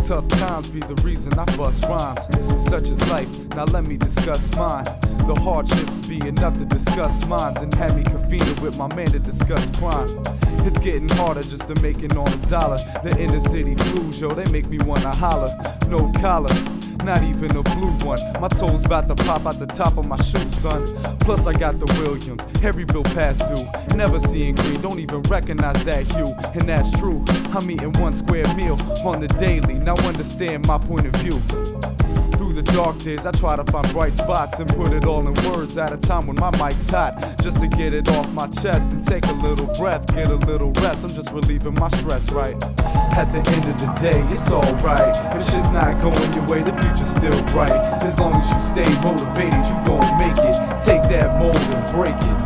Tough times be the reason I bust rhymes. Such is life, now let me discuss mine. The hardships be enough to discuss minds, and had me convening with my man to discuss crime. It's getting harder just to make an honest dollar. The inner city blues, yo, they make me wanna holler. No collar, not even a blue one. My toes about to pop out the top of my shoe, son. Plus I got the Williams, every bill past due. Never seeing green, don't even recognize that hue. And that's true, I'm eating one square meal on the daily. Now understand my point of view. Through the dark days, I try to find bright spots and put it all in words at a time when my mic's hot. Just to get it off my chest and take a little breath, get a little rest. I'm just relieving my stress, right? At the end of the day, it's alright. If shit's not going your way, the future's still bright. As long as you stay motivated, you gon' make it. Take that mold and break it.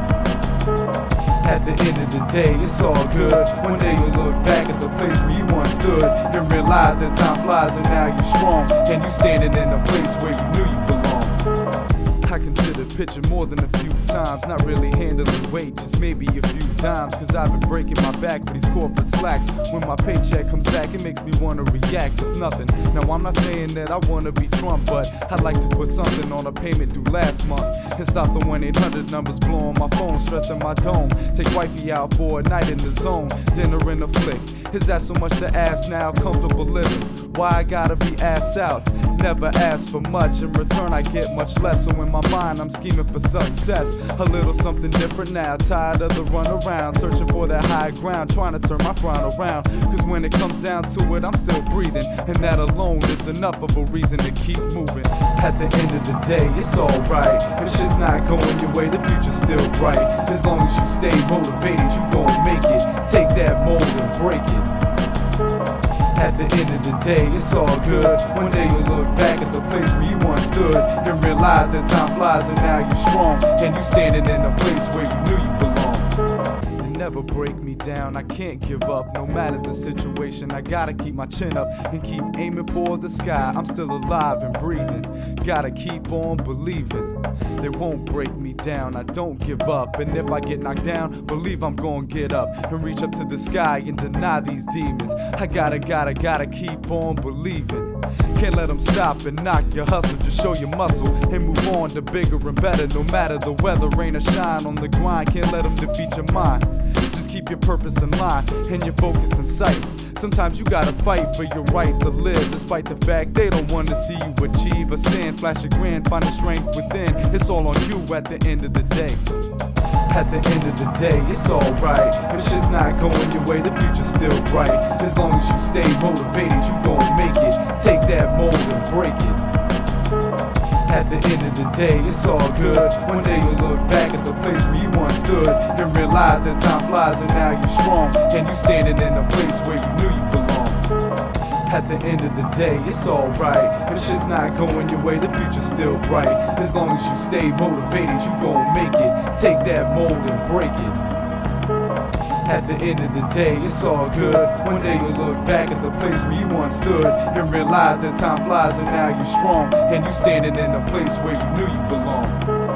At the end of the day, it's all good. One day you'll look back at the place where you once stood and realize that time flies and now you're strong, and you standing in a place where you knew you belonged. I considered pitching more than a few times, not really handling weight, just maybe a few dimes. Cause I've been breaking my back for these corporate slacks. When my paycheck comes back, it makes me wanna react. It's nothing. Now I'm not saying that I wanna be Trump, but I'd like to put something on a payment due last month and stop the 1-800 numbers blowing my phone, stressing my dome. Take wifey out for a night in the zone, dinner and a flick. Is that so much to ask now? Comfortable living. Why I gotta be ass out? Never ask for much, in return I get much less. So in my mind I'm scheming for success. A little something different now, tired of the run around, searching for that high ground, trying to turn my frown around. Cause when it comes down to it, I'm still breathing, and that alone is enough of a reason to keep moving. At the end of the day, it's alright. If shit's not going your way, the future's still bright. As long as you stay motivated, you gon' make it. Take that mold and break it. At the end of the day, it's all good. One day you'll look back at the place where you once stood and realize that time flies and now you're strong, and you standing in a place where you knew you belonged. And never break me down, I can't give up. No matter the situation, I gotta keep my chin up and keep aiming for the sky. I'm still alive and breathing, gotta keep on believing. They won't break me down, I don't give up. And if I get knocked down, believe I'm gonna get up and reach up to the sky and deny these demons. I gotta keep on believing. Can't let them stop and knock your hustle. Just show your muscle and move on to bigger and better. No matter the weather, rain or shine, on the grind. Can't let them defeat your mind. Just keep your purpose in line and your focus in sight. Sometimes you gotta fight for your right to live, despite the fact they don't want to see you achieve a sin. Flash your grin, find the strength within. It's all on you at the end of the day. At the end of the day, it's alright. If shit's not going your way, the future's still bright. As long as you stay motivated, you gon' make it. Take that mold and break it. At the end of the day, it's all good. One day you'll look back at the place where you once stood and realize that time flies and now you're strong, and you standing in a place where you knew you belonged. At the end of the day, it's alright. If shit's not going your way, the future's still bright. As long as you stay motivated, you gon' make it. Take that mold and break it. At the end of the day, it's all good. One day you'll look back at the place where you once stood and realize that time flies and now you're strong, and you standing in a place where you knew you belonged.